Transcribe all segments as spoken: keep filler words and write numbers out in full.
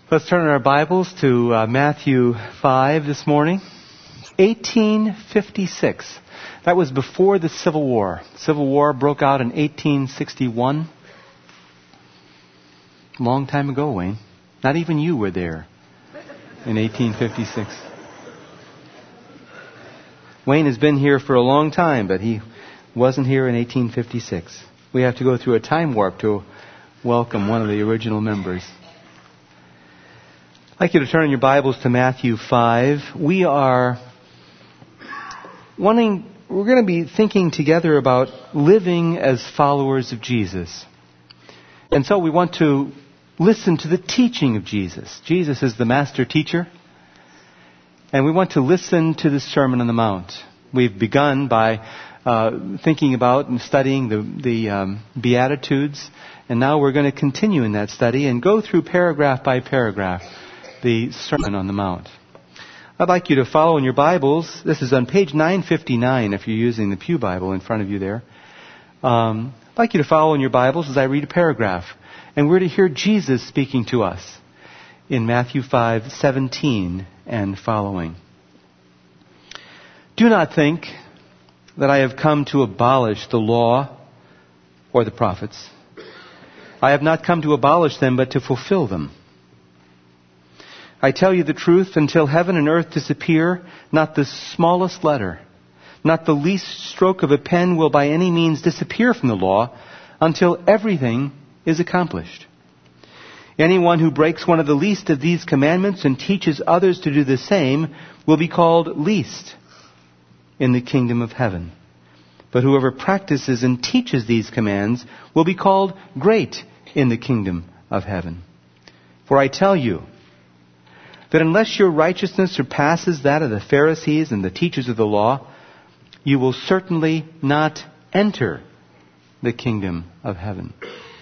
Let's turn our Bibles to uh, Matthew five this morning. eighteen fifty-six. That was before the Civil War. Civil War broke out in eighteen sixty-one. Long time ago, Wayne. Not even you were there in eighteen fifty-six. Wayne has been here for a long time, but he wasn't here in eighteen fifty-six. We have to go through a time warp to welcome one of the original members. I'd like you to turn in your Bibles to Matthew five. We are wanting, we're going to be thinking together about living as followers of Jesus. And so we want to listen to the teaching of Jesus. Jesus is the master teacher. And we want to listen to the Sermon on the Mount. We've begun by uh, thinking about and studying the, the um, Beatitudes. And now we're going to continue in that study and go through paragraph by paragraph the Sermon on the Mount. I'd like you to follow in your Bibles. This is on page nine fifty-nine if you're using the Pew Bible in front of you there. Um, I'd like you to follow in your Bibles as I read a paragraph. And we're to hear Jesus speaking to us in Matthew five seventeen and following. Do not think that I have come to abolish the law or the prophets. I have not come to abolish them, but to fulfill them. I tell you the truth, until heaven and earth disappear, not the smallest letter, not the least stroke of a pen will by any means disappear from the law until everything is accomplished. Anyone who breaks one of the least of these commandments and teaches others to do the same will be called least in the kingdom of heaven. But whoever practices and teaches these commands will be called great in the kingdom of heaven. For I tell you that unless your righteousness surpasses that of the Pharisees and the teachers of the law, you will certainly not enter the kingdom of heaven.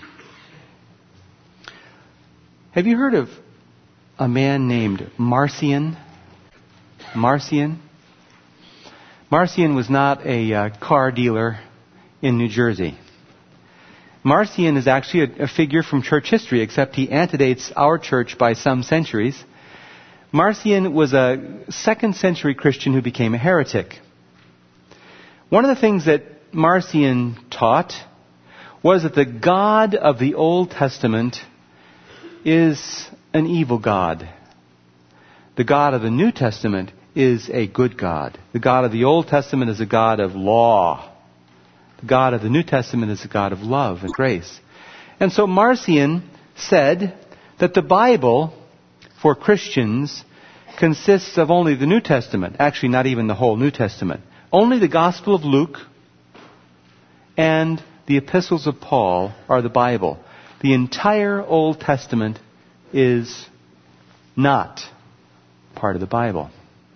Have you heard of a man named Marcion? Marcion? Marcion was not a uh, car dealer in New Jersey. Marcion is actually a, a figure from church history, except he antedates our church by some centuries. Marcion was a second century Christian who became a heretic. One of the things that Marcion taught was that the God of the Old Testament is an evil God. The God of the New Testament is a good God. The God of the Old Testament is a God of law. The God of the New Testament is a God of love and grace. And so Marcion said that the Bible for Christians consists of only the New Testament. Actually, not even the whole New Testament. Only the Gospel of Luke and the epistles of Paul are the Bible. The entire Old Testament is not part of the Bible.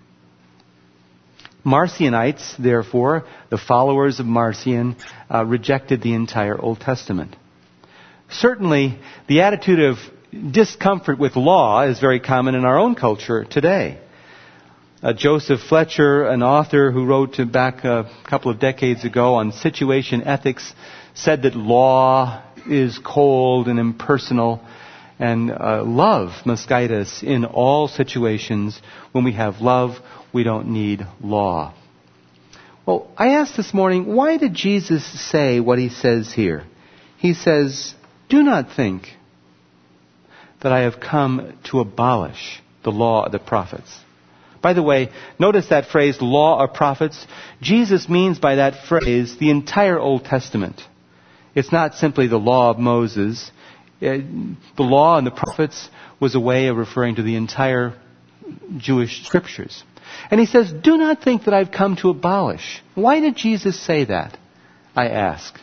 Marcionites, therefore, the followers of Marcion, uh, rejected the entire Old Testament. Certainly, the attitude of discomfort with law is very common in our own culture today. Uh, Joseph Fletcher, an author who wrote back a couple of decades ago on situation ethics, said that law is cold and impersonal, and uh, love must guide us in all situations. When we have love, we don't need law. Well, I asked this morning, why did Jesus say what he says here? He says, do not think that I have come to abolish the law of the prophets. By the way, notice that phrase, law or prophets. Jesus means by that phrase the entire Old Testament. It's not simply the law of Moses. The law and the prophets was a way of referring to the entire Jewish scriptures. And he says, do not think that I've come to abolish. Why did Jesus say that? I ask.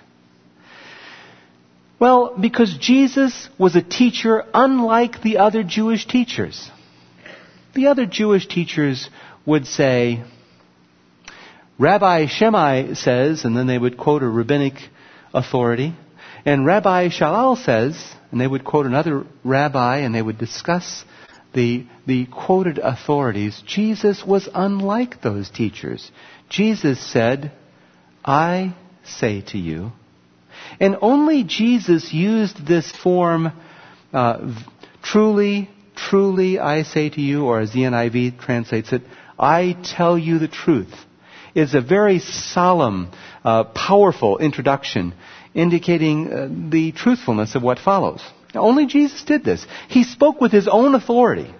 Well, because Jesus was a teacher unlike the other Jewish teachers. The other Jewish teachers would say, Rabbi Shammai says, and then they would quote a rabbinic authority, and Rabbi Shalal says, and they would quote another rabbi, and they would discuss the, the quoted authorities. Jesus was unlike those teachers. Jesus said, I say to you. And only Jesus used this form, uh, truly, truly I say to you, or as the N I V translates it, I tell you the truth, is a very solemn, uh, powerful introduction indicating uh, the truthfulness of what follows. Now, only Jesus did this. He spoke with his own authority.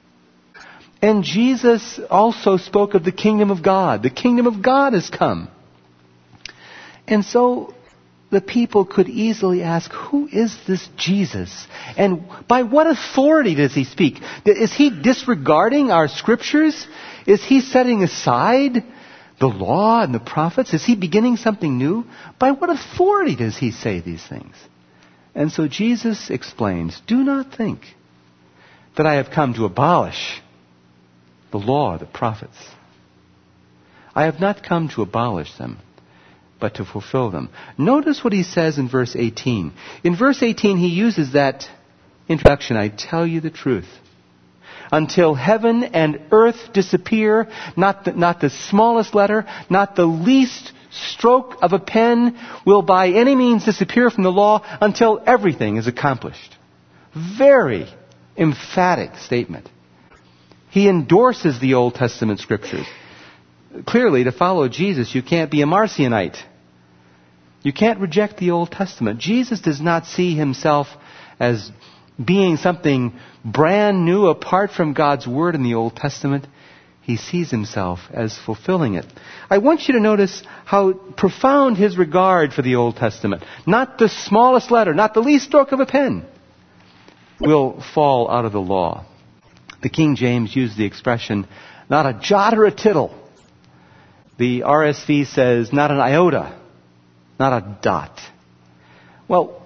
And Jesus also spoke of the kingdom of God. The kingdom of God has come. And so the people could easily ask, who is this Jesus? And by what authority does he speak? Is he disregarding our scriptures? Is he setting aside the law and the prophets? Is he beginning something new? By what authority does he say these things? And so Jesus explains, do not think that I have come to abolish the law, the prophets. I have not come to abolish them, but to fulfill them. Notice what he says in verse eighteen. In verse eighteen, he uses that introduction, I tell you the truth. Until heaven and earth disappear, not the, not the smallest letter, not the least stroke of a pen will by any means disappear from the law until everything is accomplished. Very emphatic statement. He endorses the Old Testament scriptures. Clearly, to follow Jesus, you can't be a Marcionite. You can't reject the Old Testament. Jesus does not see himself as being something brand new apart from God's Word in the Old Testament. He sees himself as fulfilling it. I want you to notice how profound his regard for the Old Testament. Not the smallest letter, not the least stroke of a pen will fall out of the law. The King James used the expression, not a jot or a tittle. The R S V says, not an iota, not a dot. Well,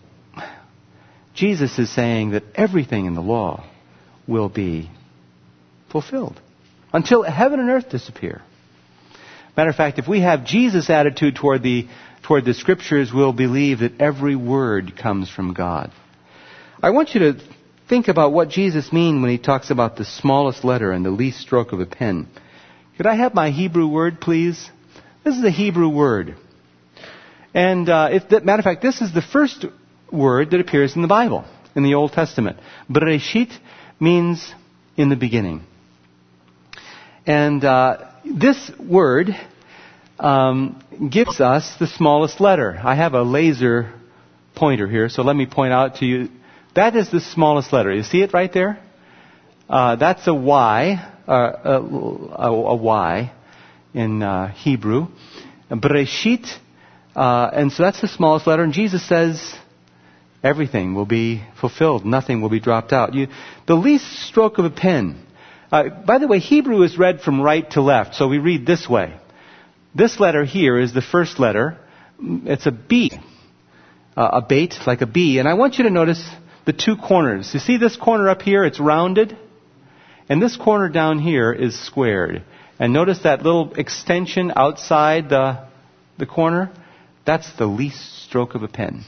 Jesus is saying that everything in the law will be fulfilled until heaven and earth disappear. Matter of fact, if we have Jesus' attitude toward the, toward the Scriptures, we'll believe that every word comes from God. I want you to think about what Jesus means when he talks about the smallest letter and the least stroke of a pen. Could I have my Hebrew word, please? This is a Hebrew word. And, uh, if that, matter of fact, this is the first word that appears in the Bible, in the Old Testament. Bereshit means in the beginning. And uh, this word um, gives us the smallest letter. I have a laser pointer here, so let me point out to you. That is the smallest letter. You see it right there? Uh, that's a Y, uh, a, a, a Y in uh, Hebrew. Bereshit, uh, and so that's the smallest letter. And Jesus says everything will be fulfilled. Nothing will be dropped out. You, the least stroke of a pen. Uh, by the way, Hebrew is read from right to left, so we read this way. This letter here is the first letter. It's a B, uh, a bait, like a B. And I want you to notice the two corners. You see this corner up here? It's rounded. And this corner down here is squared. And notice that little extension outside the, the corner? That's the least stroke of a pen.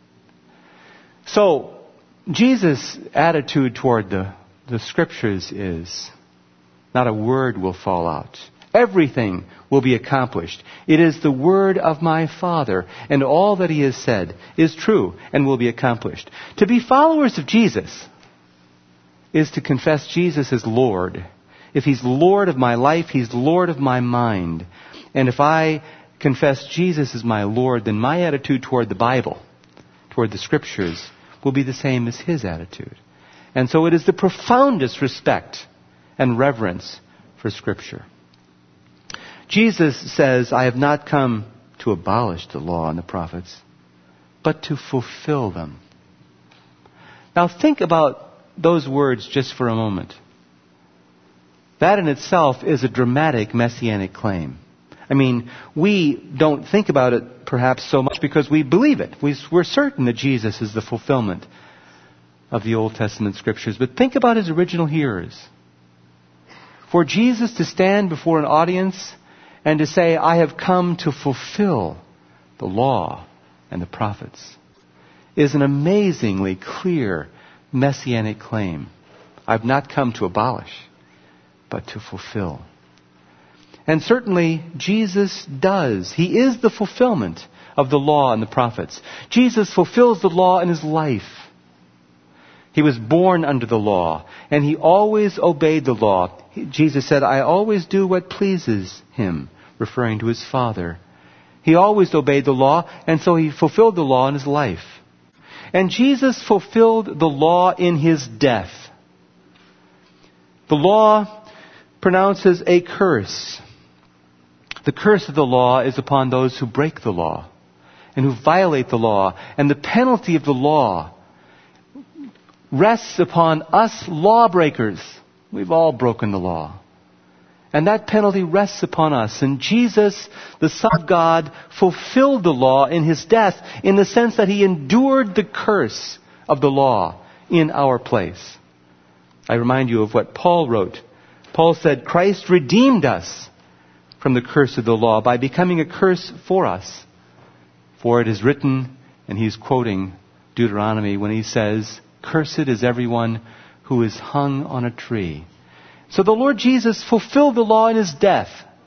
So, Jesus' attitude toward the, the Scriptures is, not a word will fall out. Everything will be accomplished. It is the word of my Father, and all that he has said is true and will be accomplished. To be followers of Jesus is to confess Jesus as Lord. If he's Lord of my life, he's Lord of my mind. And if I confess Jesus as my Lord, then my attitude toward the Bible, toward the Scriptures, will be the same as his attitude. And so it is the profoundest respect and reverence for Scripture. Jesus says, I have not come to abolish the law and the prophets, but to fulfill them. Now think about those words just for a moment. That in itself is a dramatic messianic claim. I mean, we don't think about it perhaps so much because we believe it. We're certain that Jesus is the fulfillment of the Old Testament Scriptures. But think about his original hearers. For Jesus to stand before an audience and to say, I have come to fulfill the law and the prophets, is an amazingly clear messianic claim. I've not come to abolish, but to fulfill. And certainly, Jesus does. He is the fulfillment of the law and the prophets. Jesus fulfills the law in his life. He was born under the law, and he always obeyed the law. He, Jesus said, I always do what pleases him, referring to his Father. He always obeyed the law, and so he fulfilled the law in his life. And Jesus fulfilled the law in his death. The law pronounces a curse. The curse of the law is upon those who break the law and who violate the law. And the penalty of the law rests upon us lawbreakers. We've all broken the law. And that penalty rests upon us. And Jesus, the Son of God, fulfilled the law in his death in the sense that he endured the curse of the law in our place. I remind you of what Paul wrote. Paul said, Christ redeemed us from the curse of the law by becoming a curse for us. For it is written, and he's quoting Deuteronomy when he says, Cursed is everyone who is hung on a tree. So the Lord Jesus fulfilled the law in his death.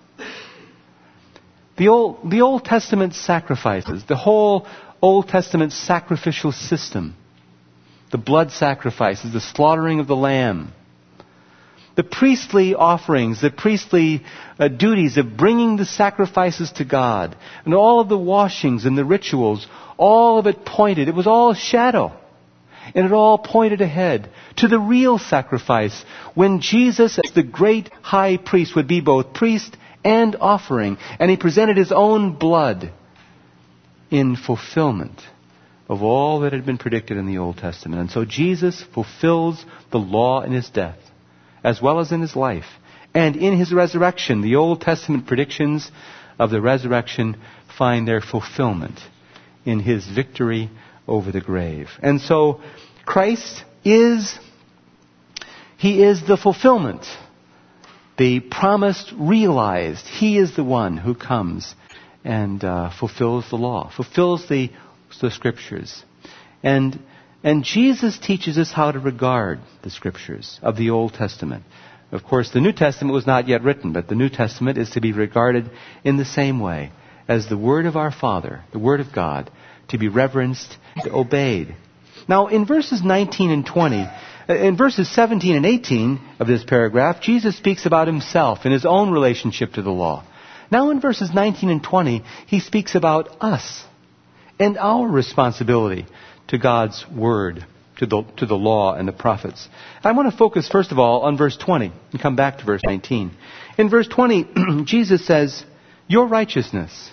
The Old, the Old Testament sacrifices, the whole Old Testament sacrificial system, the blood sacrifices, the slaughtering of the lamb, the priestly offerings, the priestly uh, duties of bringing the sacrifices to God, and all of the washings and the rituals, all of it pointed, it was all shadow. And it all pointed ahead to the real sacrifice when Jesus, as the great high priest, would be both priest and offering. And he presented his own blood in fulfillment of all that had been predicted in the Old Testament. And so Jesus fulfills the law in his death, as well as in his life. And in his resurrection, the Old Testament predictions of the resurrection find their fulfillment in his victory over the grave. And so Christ is, he is the fulfillment, the promised realized. He is the one who comes and uh, fulfills the law, fulfills the, the Scriptures. And, and Jesus teaches us how to regard the Scriptures of the Old Testament. Of course, the New Testament was not yet written, but the New Testament is to be regarded in the same way as the Word of our Father, the Word of God, to be reverenced, obeyed. Now, in verses nineteen and twenty, in verses seventeen and eighteen of this paragraph, Jesus speaks about himself and his own relationship to the law. Now, in verses nineteen and twenty, he speaks about us and our responsibility to God's Word, to the, to the law and the prophets. I want to focus, first of all, on verse twenty and come back to verse nineteen. In verse twenty, Jesus says, your righteousness,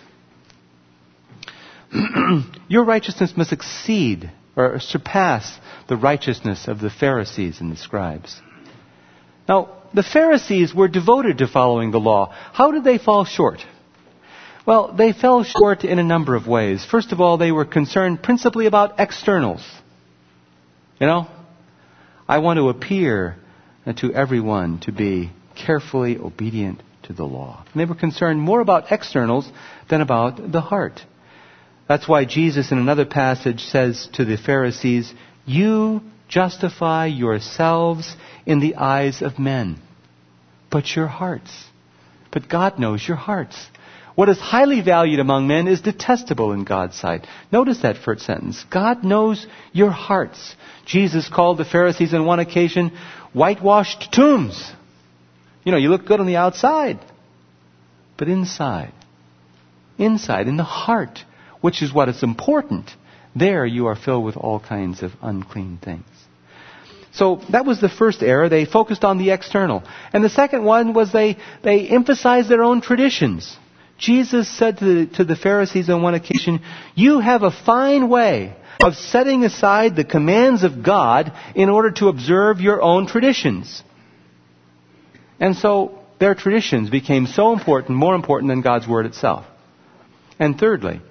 your righteousness must exceed or surpass the righteousness of the Pharisees and the scribes. Now, the Pharisees were devoted to following the law. How did they fall short? Well, they fell short in a number of ways. First of all, they were concerned principally about externals. You know, I want to appear to everyone to be carefully obedient to the law. And they were concerned more about externals than about the heart. That's why Jesus in another passage says to the Pharisees, you justify yourselves in the eyes of men, but your hearts. But God knows your hearts. What is highly valued among men is detestable in God's sight. Notice that first sentence. God knows your hearts. Jesus called the Pharisees on one occasion whitewashed tombs. You know, you look good on the outside, but inside, inside, in the heart, which is what is important, there you are filled with all kinds of unclean things. So that was the first error. They focused on the external. And the second one was they, they emphasized their own traditions. Jesus said to the, to the Pharisees on one occasion, you have a fine way of setting aside the commands of God in order to observe your own traditions. And so their traditions became so important, more important than God's Word itself. And thirdly,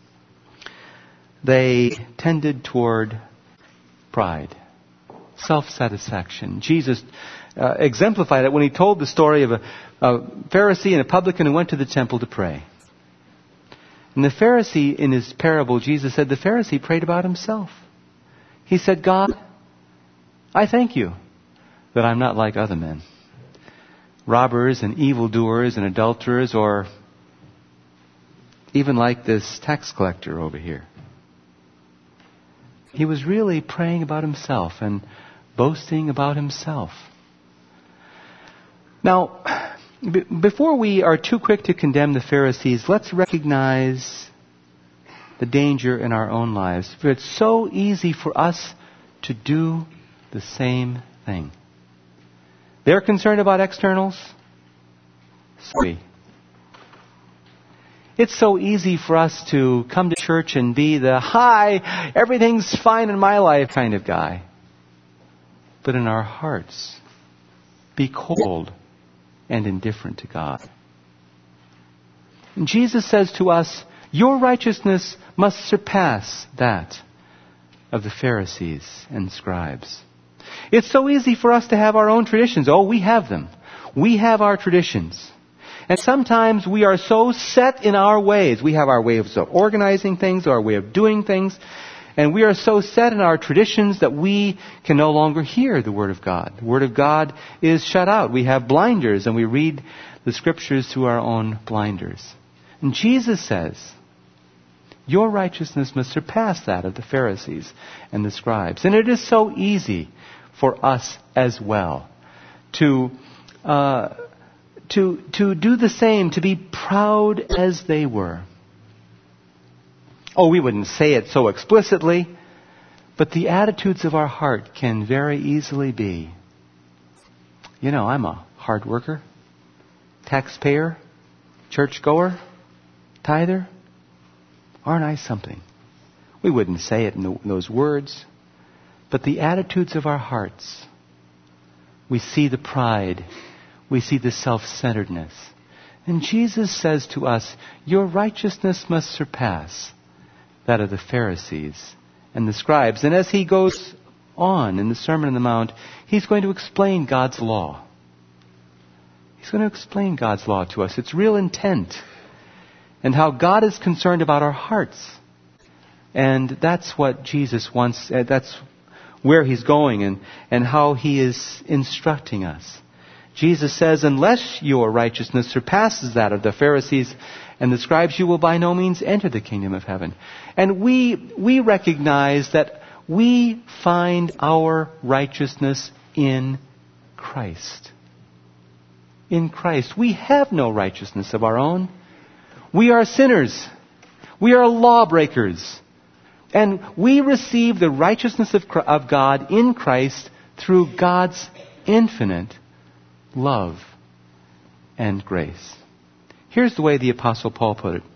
they tended toward pride, self-satisfaction. Jesus uh, exemplified it when he told the story of a, a Pharisee and a publican who went to the temple to pray. And the Pharisee, in his parable, Jesus said the Pharisee prayed about himself. He said, God, I thank you that I'm not like other men, robbers and evildoers and adulterers, or even like this tax collector over here. He was really praying about himself and boasting about himself. Now, b- before we are too quick to condemn the Pharisees, let's recognize the danger in our own lives. For it's so easy for us to do the same thing. They're concerned about externals. Sorry. It's so easy for us to come to church and be the, hi, everything's fine in my life kind of guy. But in our hearts, be cold and indifferent to God. And Jesus says to us, your righteousness must surpass that of the Pharisees and scribes. It's so easy for us to have our own traditions. Oh, we have them. We have our traditions. And sometimes we are so set in our ways. We have our ways of organizing things, our way of doing things. And we are so set in our traditions that we can no longer hear the Word of God. The Word of God is shut out. We have blinders and we read the Scriptures through our own blinders. And Jesus says, your righteousness must surpass that of the Pharisees and the scribes. And it is so easy for us as well to uh, to to do the same, to be proud as they were. Oh, we wouldn't say it so explicitly, but the attitudes of our heart can very easily be, you know, I'm a hard worker, taxpayer, churchgoer, tither. Aren't I something? We wouldn't say it in, the, in those words, but the attitudes of our hearts, we see the pride, we see the self-centeredness. And Jesus says to us, your righteousness must surpass that of the Pharisees and the scribes. And as he goes on in the Sermon on the Mount, he's going to explain God's law. He's going to explain God's law to us, its real intent, and how God is concerned about our hearts. And that's what Jesus wants, uh, that's where he's going and, and how he is instructing us. Jesus says, unless your righteousness surpasses that of the Pharisees and the scribes, you will by no means enter the kingdom of heaven. And we, we recognize that we find our righteousness in Christ. In Christ. We have no righteousness of our own. We are sinners. We are lawbreakers. And we receive the righteousness of, of God in Christ through God's infinite love and grace. Here's the way the Apostle Paul put it.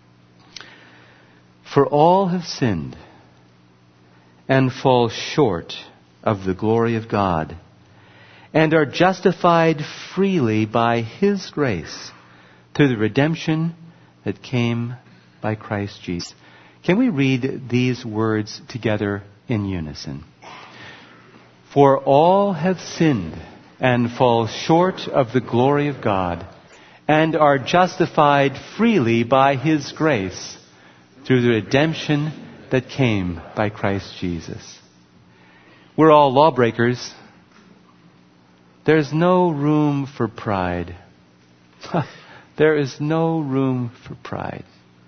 For all have sinned and fall short of the glory of God and are justified freely by His grace through the redemption that came by Christ Jesus. Can we read these words together in unison? For all have sinned and fall short of the glory of God and are justified freely by His grace through the redemption that came by Christ Jesus. We're all lawbreakers. There's no room for pride. There is no room for pride.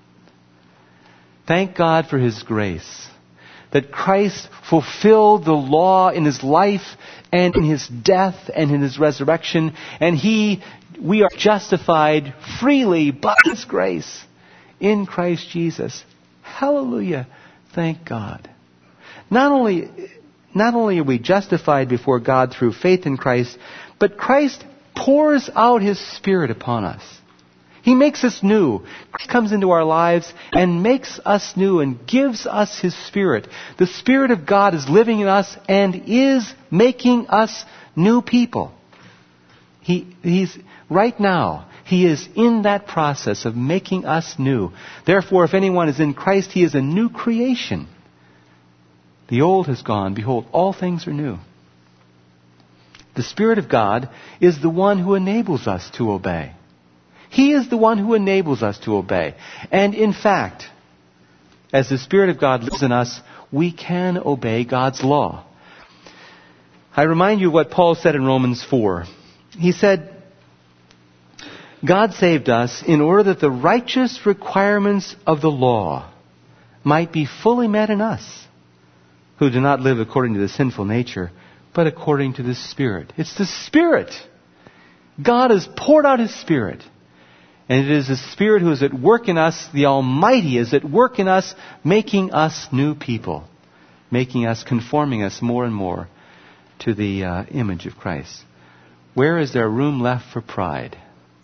Thank God for His grace, that Christ fulfilled the law in His life and in His death and in His resurrection, and He, we are justified freely by His grace in Christ Jesus. Hallelujah. Thank God. Not only, not only are we justified before God through faith in Christ, but Christ pours out His Spirit upon us. He makes us new. Christ comes into our lives and makes us new and gives us His Spirit. The Spirit of God is living in us and is making us new people. He, he's, right now, He is in that process of making us new. Therefore, if anyone is in Christ, he is a new creation. The old has gone. Behold, all things are new. The Spirit of God is the one who enables us to obey. He is the one who enables us to obey. And in fact, as the Spirit of God lives in us, we can obey God's law. I remind you what Paul said in Romans four. He said, God saved us in order that the righteous requirements of the law might be fully met in us, who do not live according to the sinful nature, but according to the Spirit. It's the Spirit. God has poured out His Spirit. And it is the Spirit who is at work in us, the Almighty is at work in us, making us new people, making us, conforming us more and more to the uh, image of Christ. Where is there room left for pride?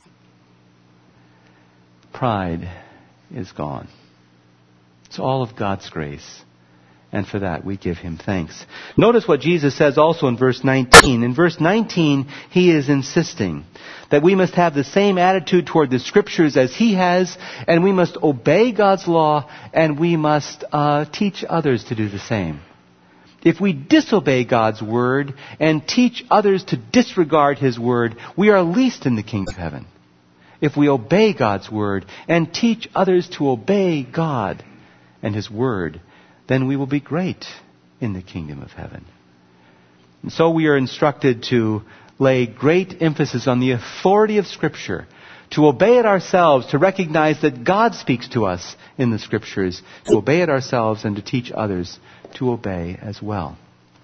Pride is gone. It's all of God's grace. And for that, we give Him thanks. Notice what Jesus says also in verse nineteen. In verse nineteen, He is insisting that we must have the same attitude toward the Scriptures as He has, and we must obey God's law, and we must uh, teach others to do the same. If we disobey God's Word and teach others to disregard His Word, we are least in the kingdom of heaven. If we obey God's Word and teach others to obey God and His Word, then we will be great in the kingdom of heaven. And so we are instructed to lay great emphasis on the authority of Scripture, to obey it ourselves, to recognize that God speaks to us in the Scriptures, to obey it ourselves and to teach others to obey as well.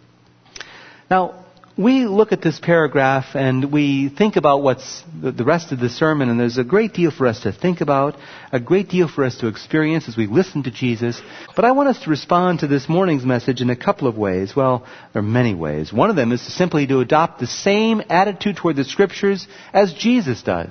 Now, we look at this paragraph and we think about what's the rest of the sermon, and there's a great deal for us to think about, a great deal for us to experience as we listen to Jesus. But I want us to respond to this morning's message in a couple of ways. Well, there are many ways. One of them is to simply to adopt the same attitude toward the Scriptures as Jesus does.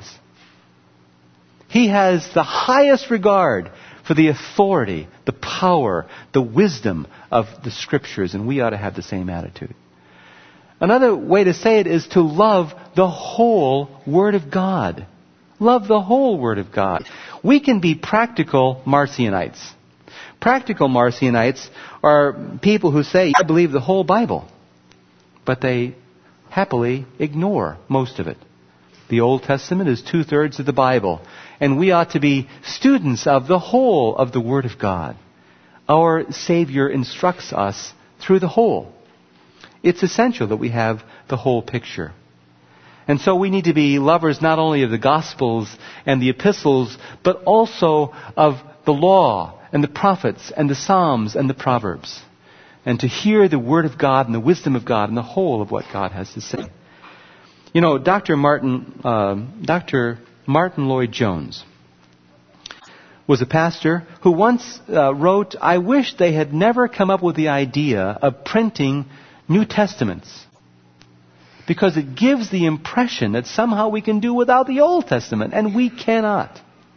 He has the highest regard for the authority, the power, the wisdom of the Scriptures, and we ought to have the same attitude. Another way to say it is to love the whole Word of God. Love the whole Word of God. We can be practical Marcionites. Practical Marcionites are people who say, I believe the whole Bible. But they happily ignore most of it. The Old Testament is two-thirds of the Bible. And we ought to be students of the whole of the Word of God. Our Savior instructs us through the whole. It's essential that we have the whole picture. And so we need to be lovers not only of the Gospels and the epistles, but also of the law and the prophets and the Psalms and the Proverbs. And to hear the Word of God and the wisdom of God and the whole of what God has to say. You know, Doctor Martin, uh, Doctor Martin Lloyd-Jones was a pastor who once uh, wrote, I wish they had never come up with the idea of printing New Testaments, because it gives the impression that somehow we can do without the Old Testament, and we cannot.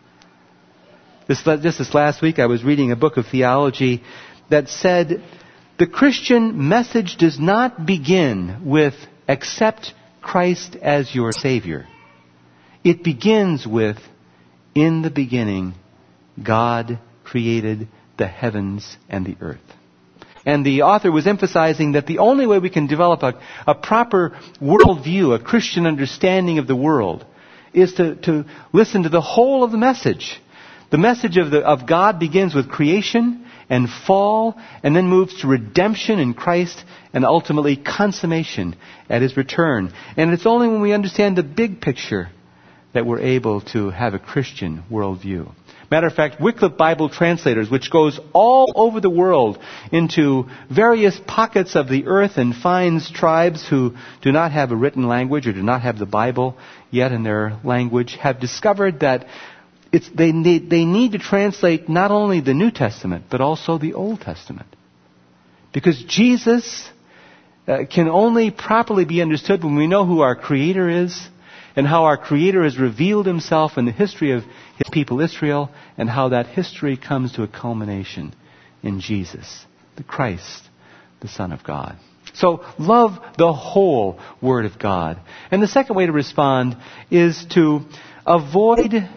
This, just this last week I was reading a book of theology that said the Christian message does not begin with accept Christ as your Savior. It begins with, in the beginning, God created the heavens and the earth. And the author was emphasizing that the only way we can develop a, a proper worldview, a Christian understanding of the world, is to, to listen to the whole of the message. The message of, the, of God begins with creation and fall, and then moves to redemption in Christ, and ultimately consummation at His return. And it's only when we understand the big picture that we're able to have a Christian worldview. Matter of fact, Wycliffe Bible Translators, which goes all over the world into various pockets of the earth and finds tribes who do not have a written language or do not have the Bible yet in their language, have discovered that it's, they need, they need to translate not only the New Testament, but also the Old Testament. Because Jesus uh, can only properly be understood when we know who our Creator is, and how our Creator has revealed Himself in the history of His people Israel, and how that history comes to a culmination in Jesus, the Christ, the Son of God. So love the whole Word of God. And the second way to respond is to avoid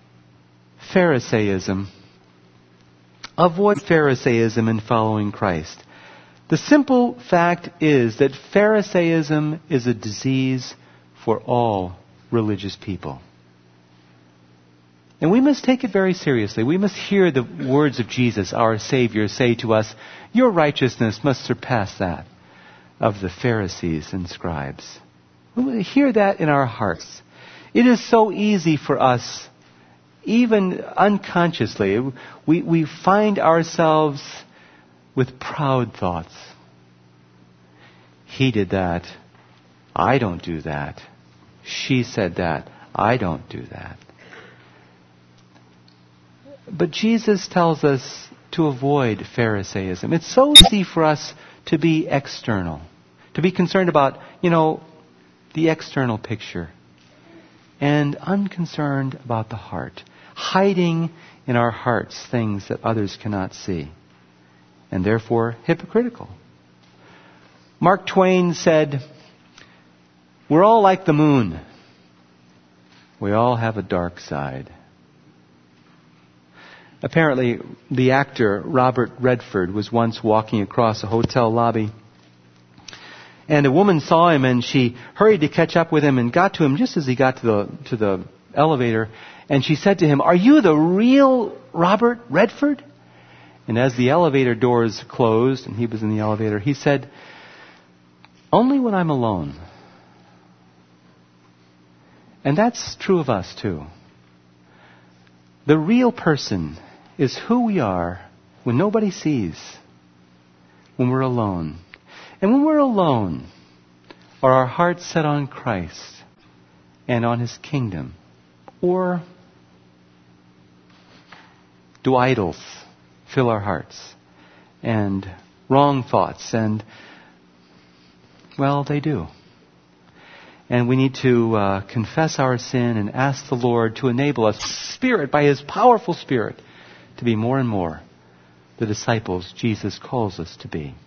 Pharisaism. Avoid Pharisaism in following Christ. The simple fact is that Pharisaism is a disease for all religious people. And we must take it very seriously. We must hear the words of Jesus, our Savior, say to us, your righteousness must surpass that of the Pharisees and scribes. We hear that in our hearts. It is so easy for us, even unconsciously, we, we find ourselves with proud thoughts. He did that. I don't do that. She said that. I don't do that. But Jesus tells us to avoid Pharisaism. It's so easy for us to be external, to be concerned about, you know, the external picture, and unconcerned about the heart, hiding in our hearts things that others cannot see, and therefore hypocritical. Mark Twain said, "We're all like the moon. We all have a dark side." Apparently, the actor Robert Redford was once walking across a hotel lobby, and a woman saw him, and she hurried to catch up with him and got to him just as he got to the to the elevator, and she said to him, "Are you the real Robert Redford?" And as the elevator doors closed and he was in the elevator, he said, "Only when I'm alone." And that's true of us too. The real person is who we are when nobody sees, when we're alone. And when we're alone, are our hearts set on Christ and on His kingdom? Or do idols fill our hearts and wrong thoughts? And, well, they do. And we need to uh, confess our sin and ask the Lord to enable us, Spirit, by His powerful Spirit, to be more and more the disciples Jesus calls us to be.